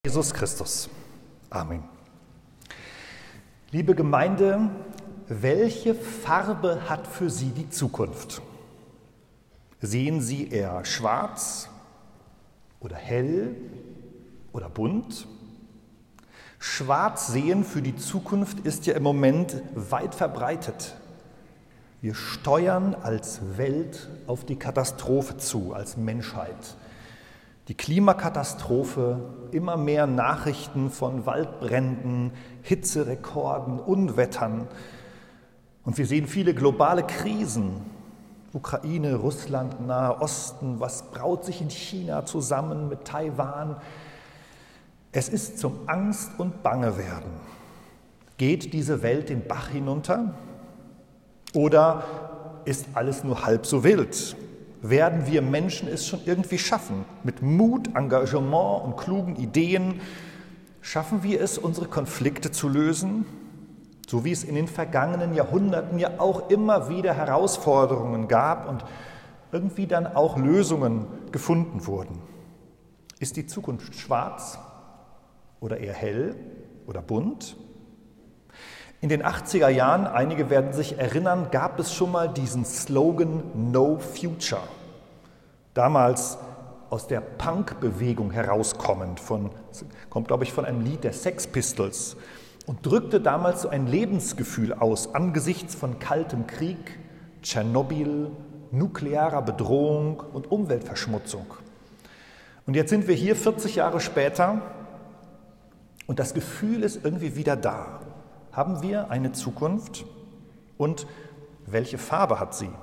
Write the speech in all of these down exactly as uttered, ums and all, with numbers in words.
Jesus Christus. Amen. Liebe Gemeinde, welche Farbe hat für Sie die Zukunft? Sehen Sie eher schwarz oder hell oder bunt? Schwarz sehen für die Zukunft ist ja im Moment weit verbreitet. Wir steuern als Welt auf die Katastrophe zu, als Menschheit. Die Klimakatastrophe, immer mehr Nachrichten von Waldbränden, Hitzerekorden, Unwettern. Und wir sehen viele globale Krisen. Ukraine, Russland, Nahe Osten, was braut sich in China zusammen mit Taiwan? Es ist zum Angst- und Bangewerden. Geht diese Welt den Bach hinunter? Oder ist alles nur halb so wild? Werden wir Menschen es schon irgendwie schaffen? Mit Mut, Engagement und klugen Ideen schaffen wir es, unsere Konflikte zu lösen? So wie es in den vergangenen Jahrhunderten ja auch immer wieder Herausforderungen gab und irgendwie dann auch Lösungen gefunden wurden. Ist die Zukunft schwarz oder eher hell oder bunt? In den achtziger Jahren, einige werden sich erinnern, gab es schon mal diesen Slogan No Future. Damals aus der Punk-Bewegung herauskommend, von, kommt glaube ich von einem Lied der Sex Pistols und drückte damals so ein Lebensgefühl aus angesichts von kaltem Krieg, Tschernobyl, nuklearer Bedrohung und Umweltverschmutzung. Und jetzt sind wir hier vierzig Jahre später und das Gefühl ist irgendwie wieder da. Haben wir eine Zukunft und welche Farbe hat sie?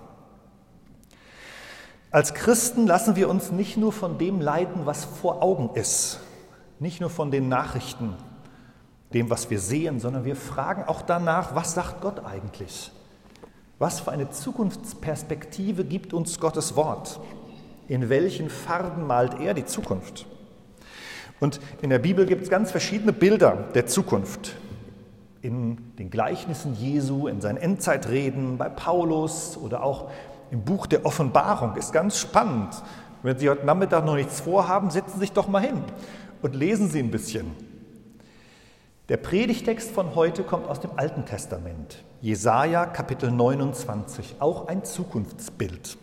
Als Christen lassen wir uns nicht nur von dem leiten, was vor Augen ist, nicht nur von den Nachrichten, dem, was wir sehen, sondern wir fragen auch danach, was sagt Gott eigentlich? Was für eine Zukunftsperspektive gibt uns Gottes Wort? In welchen Farben malt er die Zukunft? Und in der Bibel gibt es ganz verschiedene Bilder der Zukunft. In den Gleichnissen Jesu, in seinen Endzeitreden, bei Paulus oder auch im Buch der Offenbarung. Ist ganz spannend. Wenn Sie heute Nachmittag noch nichts vorhaben, setzen Sie sich doch mal hin und lesen Sie ein bisschen. Der Predigtext von heute kommt aus dem Alten Testament. Jesaja, Kapitel neunundzwanzig, auch ein Zukunftsbild.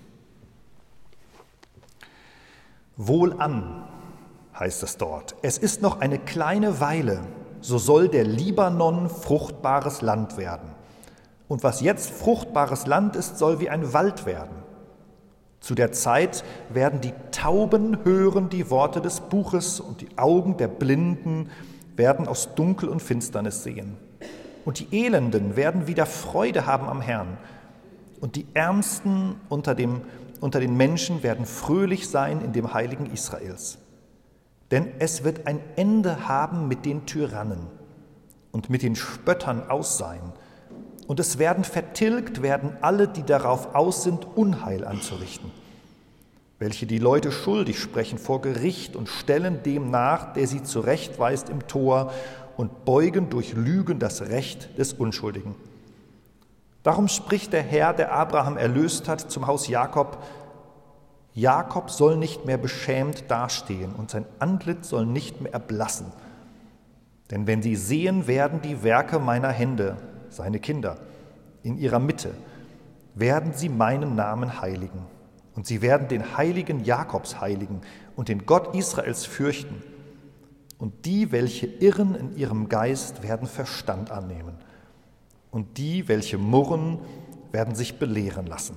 Wohlan, heißt es dort. Es ist noch eine kleine Weile, so soll der Libanon fruchtbares Land werden. Und was jetzt fruchtbares Land ist, soll wie ein Wald werden. Zu der Zeit werden die Tauben hören die Worte des Buches und die Augen der Blinden werden aus Dunkel und Finsternis sehen. Und die Elenden werden wieder Freude haben am Herrn. Und die Ärmsten unter, dem, unter den Menschen werden fröhlich sein in dem Heiligen Israels. Denn es wird ein Ende haben mit den Tyrannen und mit den Spöttern aus sein. Und es werden vertilgt werden alle, die darauf aus sind, Unheil anzurichten, welche die Leute schuldig sprechen vor Gericht und stellen dem nach, der sie zurechtweist im Tor und beugen durch Lügen das Recht des Unschuldigen. Darum spricht der Herr, der Abraham erlöst hat, zum Haus Jakob: Jakob soll nicht mehr beschämt dastehen und sein Antlitz soll nicht mehr erblassen. Denn wenn sie sehen werden die Werke meiner Hände, seine Kinder, in ihrer Mitte, werden sie meinen Namen heiligen. Und sie werden den Heiligen Jakobs heiligen und den Gott Israels fürchten. Und die, welche irren in ihrem Geist, werden Verstand annehmen. Und die, welche murren, werden sich belehren lassen.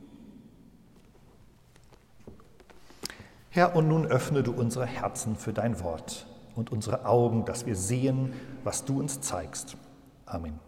Herr, und nun öffne du unsere Herzen für dein Wort und unsere Augen, dass wir sehen, was du uns zeigst. Amen.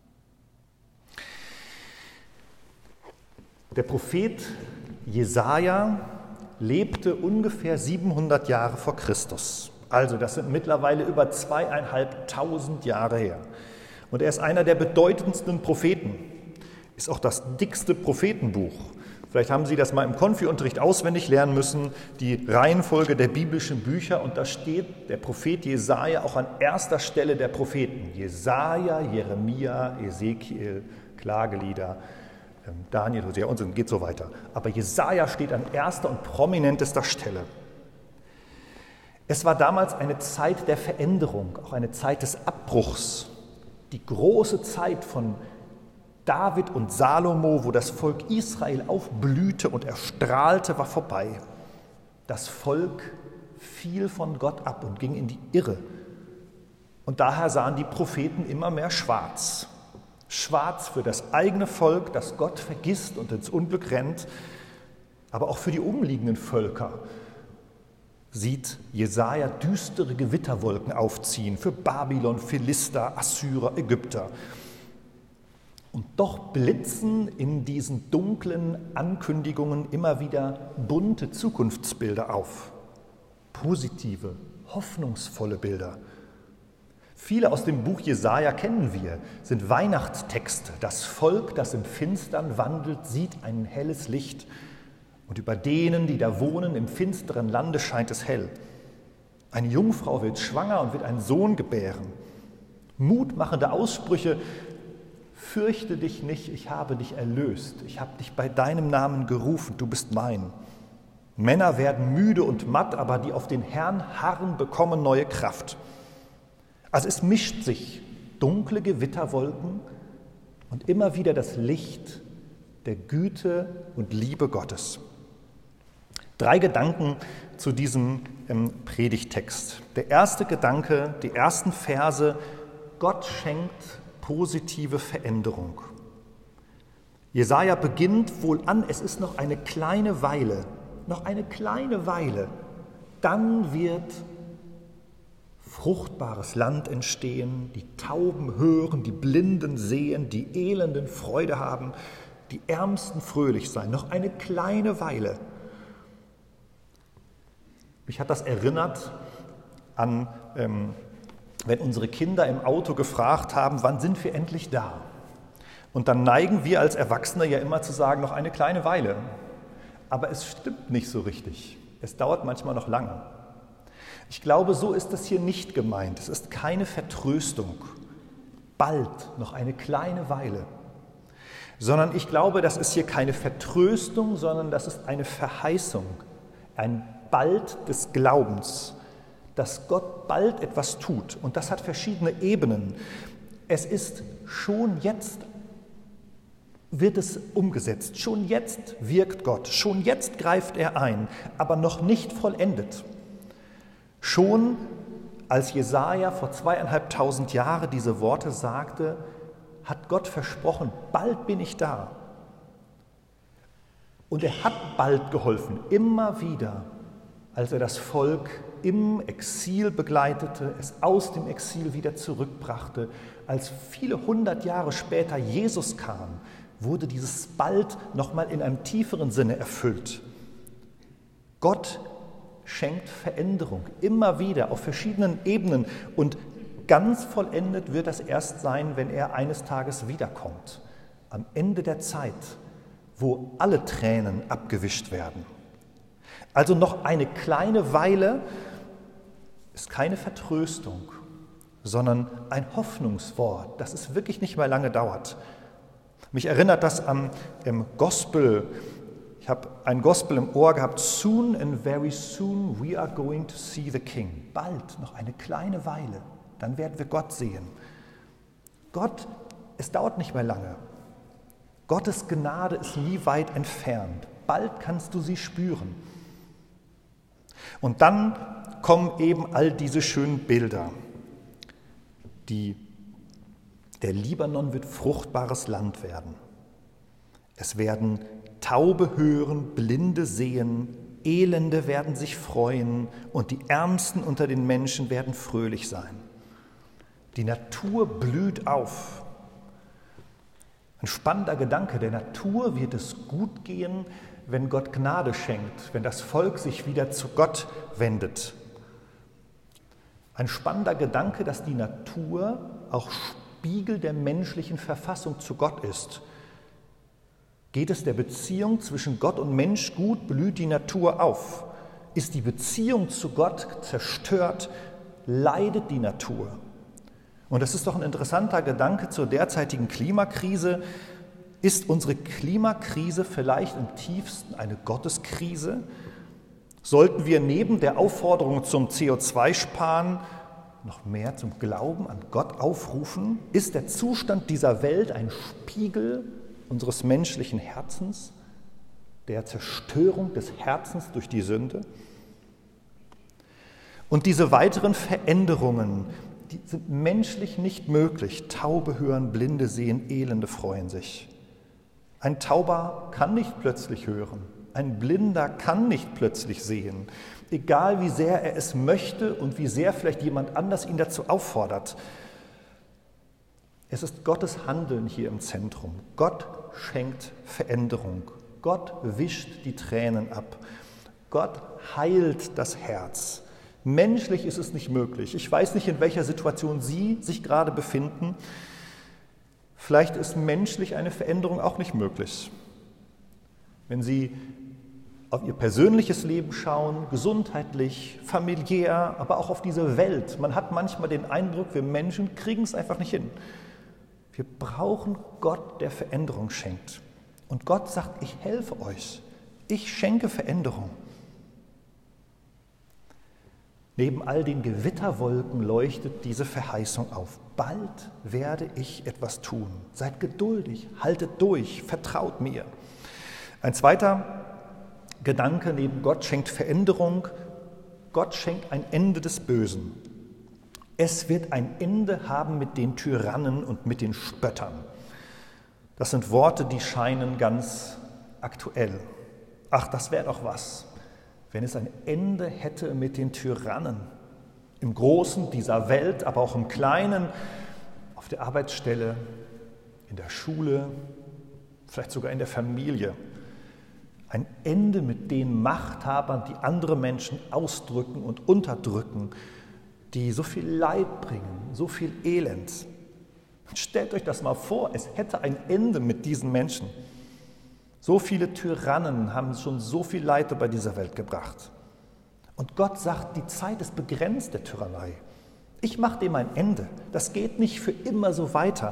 Der Prophet Jesaja lebte ungefähr siebenhundert Jahre vor Christus. Also, das sind mittlerweile über zweieinhalbtausend Jahre her. Und er ist einer der bedeutendsten Propheten, ist auch das dickste Prophetenbuch. Vielleicht haben Sie das mal im Konfi-Unterricht auswendig lernen müssen, die Reihenfolge der biblischen Bücher. Und da steht der Prophet Jesaja auch an erster Stelle der Propheten. Jesaja, Jeremia, Ezekiel, Klagelieder, Daniel, Hosea und so geht so weiter. Aber Jesaja steht an erster und prominentester Stelle. Es war damals eine Zeit der Veränderung, auch eine Zeit des Abbruchs. Die große Zeit von David und Salomo, wo das Volk Israel aufblühte und erstrahlte, war vorbei. Das Volk fiel von Gott ab und ging in die Irre. Und daher sahen die Propheten immer mehr schwarz. Schwarz für das eigene Volk, das Gott vergisst und ins Unglück rennt, aber auch für die umliegenden Völker sieht Jesaja düstere Gewitterwolken aufziehen für Babylon, Philister, Assyrer, Ägypter. Und doch blitzen in diesen dunklen Ankündigungen immer wieder bunte Zukunftsbilder auf. Positive, hoffnungsvolle Bilder. Viele aus dem Buch Jesaja kennen wir, sind Weihnachtstexte. Das Volk, das im Finstern wandelt, sieht ein helles Licht. Und über denen, die da wohnen, im finsteren Lande scheint es hell. Eine Jungfrau wird schwanger und wird einen Sohn gebären. Mutmachende Aussprüche: Fürchte dich nicht, ich habe dich erlöst. Ich habe dich bei deinem Namen gerufen, du bist mein. Männer werden müde und matt, aber die auf den Herrn harren, bekommen neue Kraft. Also es mischt sich dunkle Gewitterwolken und immer wieder das Licht der Güte und Liebe Gottes. Drei Gedanken zu diesem ähm, Predigttext. Der erste Gedanke, die ersten Verse: Gott schenkt positive Veränderung. Jesaja beginnt wohl an, es ist noch eine kleine Weile, noch eine kleine Weile, dann wird fruchtbares Land entstehen, die Tauben hören, die Blinden sehen, die Elenden Freude haben, die Ärmsten fröhlich sein, noch eine kleine Weile. Mich hat das erinnert an, ähm, wenn unsere Kinder im Auto gefragt haben, wann sind wir endlich da? Und dann neigen wir als Erwachsene ja immer zu sagen, noch eine kleine Weile. Aber es stimmt nicht so richtig. Es dauert manchmal noch lange. Ich glaube, so ist das hier nicht gemeint. Es ist keine Vertröstung. Bald, noch eine kleine Weile. Sondern ich glaube, das ist hier keine Vertröstung, sondern das ist eine Verheißung. Ein Bald des Glaubens, dass Gott bald etwas tut. Und das hat verschiedene Ebenen. Es ist schon jetzt, wird es umgesetzt. Schon jetzt wirkt Gott. Schon jetzt greift er ein, aber noch nicht vollendet. Schon als Jesaja vor zweieinhalbtausend Jahren diese Worte sagte, hat Gott versprochen, bald bin ich da. Und er hat bald geholfen, immer wieder, als er das Volk im Exil begleitete, es aus dem Exil wieder zurückbrachte. Als viele hundert Jahre später Jesus kam, wurde dieses bald nochmal in einem tieferen Sinne erfüllt. Gott schenkt Veränderung, immer wieder, auf verschiedenen Ebenen. Und ganz vollendet wird das erst sein, wenn er eines Tages wiederkommt, am Ende der Zeit, wo alle Tränen abgewischt werden. Also noch eine kleine Weile ist keine Vertröstung, sondern ein Hoffnungswort, dass es wirklich nicht mehr lange dauert. Mich erinnert das am im Gospel. Ich habe ein Gospel im Ohr gehabt. Soon and very soon we are going to see the King. Bald, noch eine kleine Weile, dann werden wir Gott sehen. Gott, es dauert nicht mehr lange. Gottes Gnade ist nie weit entfernt. Bald kannst du sie spüren. Und dann kommen eben all diese schönen Bilder. Die, der Libanon wird fruchtbares Land werden. Es werden Taube hören, Blinde sehen, Elende werden sich freuen und die Ärmsten unter den Menschen werden fröhlich sein. Die Natur blüht auf. Ein spannender Gedanke, der Natur wird es gut gehen, wenn Gott Gnade schenkt, wenn das Volk sich wieder zu Gott wendet. Ein spannender Gedanke, dass die Natur auch Spiegel der menschlichen Verfassung zu Gott ist. Geht es der Beziehung zwischen Gott und Mensch gut, blüht die Natur auf. Ist die Beziehung zu Gott zerstört, leidet die Natur. Und das ist doch ein interessanter Gedanke zur derzeitigen Klimakrise. Ist unsere Klimakrise vielleicht im tiefsten eine Gotteskrise? Sollten wir neben der Aufforderung zum C O zwei Sparen noch mehr zum Glauben an Gott aufrufen? Ist der Zustand dieser Welt ein Spiegel unseres menschlichen Herzens, der Zerstörung des Herzens durch die Sünde? Und diese weiteren Veränderungen, die sind menschlich nicht möglich. Taube hören, Blinde sehen, Elende freuen sich. Ein Tauber kann nicht plötzlich hören. Ein Blinder kann nicht plötzlich sehen. Egal wie sehr er es möchte und wie sehr vielleicht jemand anders ihn dazu auffordert. Es ist Gottes Handeln hier im Zentrum. Gott schenkt Veränderung. Gott wischt die Tränen ab. Gott heilt das Herz. Menschlich ist es nicht möglich. Ich weiß nicht, in welcher Situation Sie sich gerade befinden. Vielleicht ist menschlich eine Veränderung auch nicht möglich. Wenn Sie auf Ihr persönliches Leben schauen, gesundheitlich, familiär, aber auch auf diese Welt. Man hat manchmal den Eindruck, wir Menschen kriegen es einfach nicht hin. Wir brauchen Gott, der Veränderung schenkt. Und Gott sagt, ich helfe euch. Ich schenke Veränderung. Neben all den Gewitterwolken leuchtet diese Verheißung auf. Bald werde ich etwas tun. Seid geduldig, haltet durch, vertraut mir. Ein zweiter Gedanke neben Gott schenkt Veränderung. Gott schenkt ein Ende des Bösen. Es wird ein Ende haben mit den Tyrannen und mit den Spöttern. Das sind Worte, die scheinen ganz aktuell. Ach, das wäre doch was, wenn es ein Ende hätte mit den Tyrannen. Im Großen dieser Welt, aber auch im Kleinen, auf der Arbeitsstelle, in der Schule, vielleicht sogar in der Familie. Ein Ende mit den Machthabern, die andere Menschen ausdrücken und unterdrücken, die so viel Leid bringen, so viel Elend. Stellt euch das mal vor, es hätte ein Ende mit diesen Menschen. So viele Tyrannen haben schon so viel Leid bei dieser Welt gebracht. Und Gott sagt, die Zeit ist begrenzt der Tyrannei. Ich mache dem ein Ende. Das geht nicht für immer so weiter.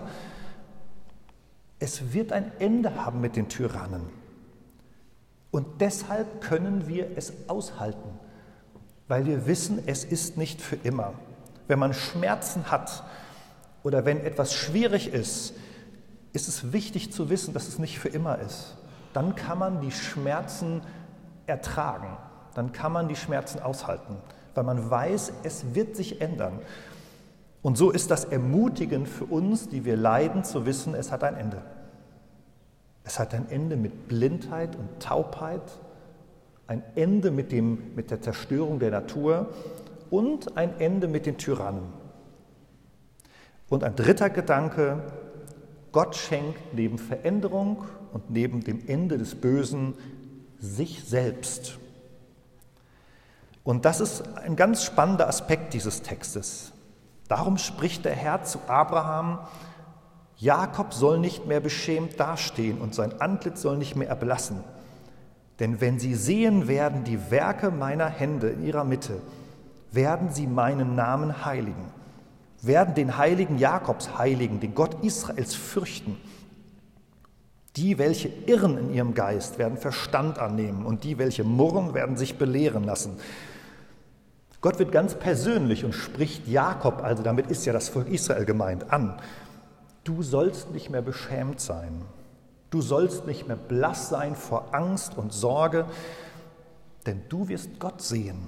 Es wird ein Ende haben mit den Tyrannen. Und deshalb können wir es aushalten, weil wir wissen, es ist nicht für immer. Wenn man Schmerzen hat oder wenn etwas schwierig ist, ist es wichtig zu wissen, dass es nicht für immer ist. Dann kann man die Schmerzen ertragen, dann kann man die Schmerzen aushalten, weil man weiß, es wird sich ändern. Und so ist das ermutigend für uns, die wir leiden, zu wissen, es hat ein Ende. Es hat ein Ende mit Blindheit und Taubheit, ein Ende mit, dem, mit der Zerstörung der Natur und ein Ende mit den Tyrannen. Und ein dritter Gedanke, Gott schenkt neben Veränderung und neben dem Ende des Bösen sich selbst. Und das ist ein ganz spannender Aspekt dieses Textes. Darum spricht der Herr zu Abraham: Jakob soll nicht mehr beschämt dastehen und sein Antlitz soll nicht mehr erblassen. Denn wenn sie sehen werden die Werke meiner Hände in ihrer Mitte, werden sie meinen Namen heiligen, werden den Heiligen Jakobs heiligen, den Gott Israels fürchten. Die, welche irren in ihrem Geist, werden Verstand annehmen und die, welche murren, werden sich belehren lassen. Gott wird ganz persönlich und spricht Jakob, also damit ist ja das Volk Israel gemeint, an. Du sollst nicht mehr beschämt sein. Du sollst nicht mehr blass sein vor Angst und Sorge, denn du wirst Gott sehen.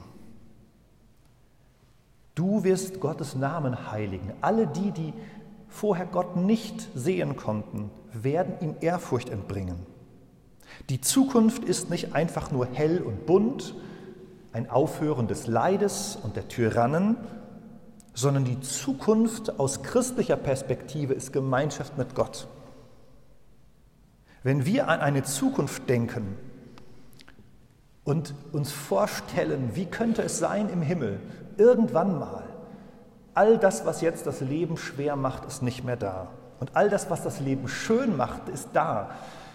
Du wirst Gottes Namen heiligen. Alle die, die vorher Gott nicht sehen konnten, werden ihm Ehrfurcht entbringen. Die Zukunft ist nicht einfach nur hell und bunt, ein Aufhören des Leides und der Tyrannen, sondern die Zukunft aus christlicher Perspektive ist Gemeinschaft mit Gott. Wenn wir an eine Zukunft denken und uns vorstellen, wie könnte es sein im Himmel, irgendwann mal, all das, was jetzt das Leben schwer macht, ist nicht mehr da. Und all das, was das Leben schön macht, ist da.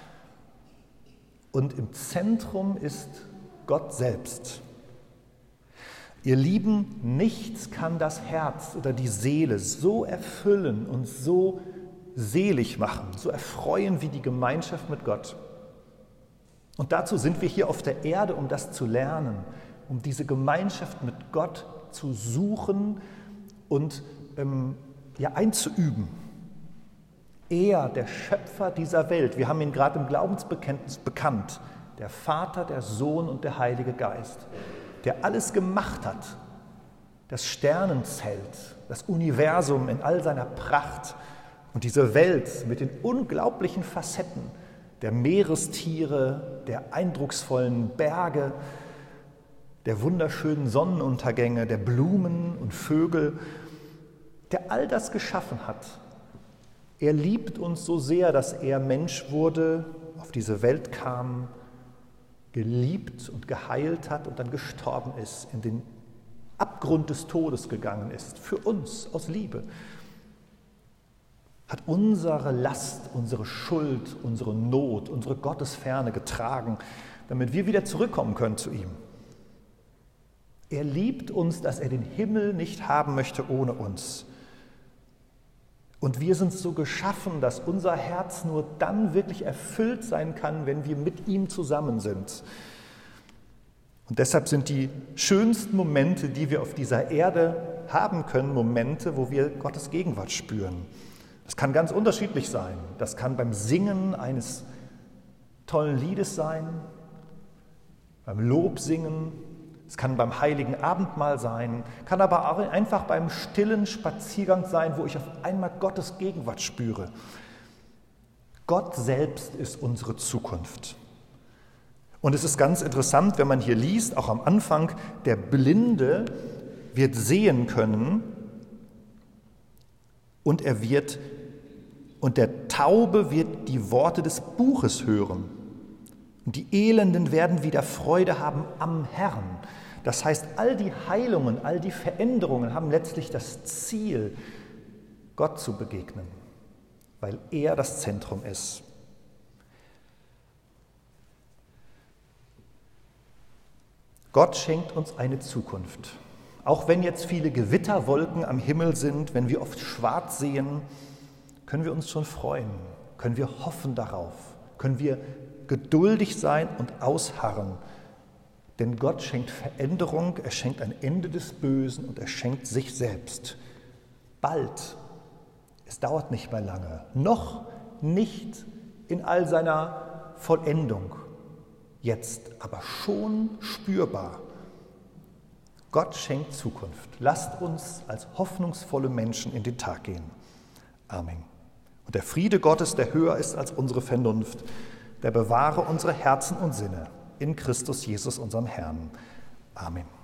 Und im Zentrum ist Gott selbst. Ihr Lieben, nichts kann das Herz oder die Seele so erfüllen und so selig machen, so erfreuen wie die Gemeinschaft mit Gott. Und dazu sind wir hier auf der Erde, um das zu lernen. um diese Gemeinschaft mit Gott zu suchen und ähm, ja, einzuüben. Er, der Schöpfer dieser Welt, wir haben ihn gerade im Glaubensbekenntnis bekannt, der Vater, der Sohn und der Heilige Geist, der alles gemacht hat, das Sternenzelt, das Universum in all seiner Pracht und diese Welt mit den unglaublichen Facetten der Meerestiere, der eindrucksvollen Berge, der wunderschönen Sonnenuntergänge, der Blumen und Vögel, der all das geschaffen hat. Er liebt uns so sehr, dass er Mensch wurde, auf diese Welt kam, geliebt und geheilt hat und dann gestorben ist, in den Abgrund des Todes gegangen ist, für uns aus Liebe. Hat unsere Last, unsere Schuld, unsere Not, unsere Gottesferne getragen, damit wir wieder zurückkommen können zu ihm. Er liebt uns, dass er den Himmel nicht haben möchte ohne uns. Und wir sind so geschaffen, dass unser Herz nur dann wirklich erfüllt sein kann, wenn wir mit ihm zusammen sind. Und deshalb sind die schönsten Momente, die wir auf dieser Erde haben können, Momente, wo wir Gottes Gegenwart spüren. Das kann ganz unterschiedlich sein. Das kann beim Singen eines tollen Liedes sein, beim Lobsingen, es kann beim Heiligen Abendmahl sein, kann aber auch einfach beim stillen Spaziergang sein, wo ich auf einmal Gottes Gegenwart spüre. Gott selbst ist unsere Zukunft. Und es ist ganz interessant, wenn man hier liest, auch am Anfang, der Blinde wird sehen können und er wird, und der Taube wird die Worte des Buches hören. Und die Elenden werden wieder Freude haben am Herrn. Das heißt, all die Heilungen, all die Veränderungen haben letztlich das Ziel, Gott zu begegnen, weil er das Zentrum ist. Gott schenkt uns eine Zukunft. Auch wenn jetzt viele Gewitterwolken am Himmel sind, wenn wir oft schwarz sehen, können wir uns schon freuen, können wir hoffen darauf, können wir geduldig sein und ausharren. Denn Gott schenkt Veränderung, er schenkt ein Ende des Bösen und er schenkt sich selbst. Bald, es dauert nicht mehr lange, noch nicht in all seiner Vollendung, jetzt aber schon spürbar. Gott schenkt Zukunft. Lasst uns als hoffnungsvolle Menschen in den Tag gehen. Amen. Und der Friede Gottes, der höher ist als unsere Vernunft, der bewahre unsere Herzen und Sinne in Christus Jesus, unserem Herrn. Amen.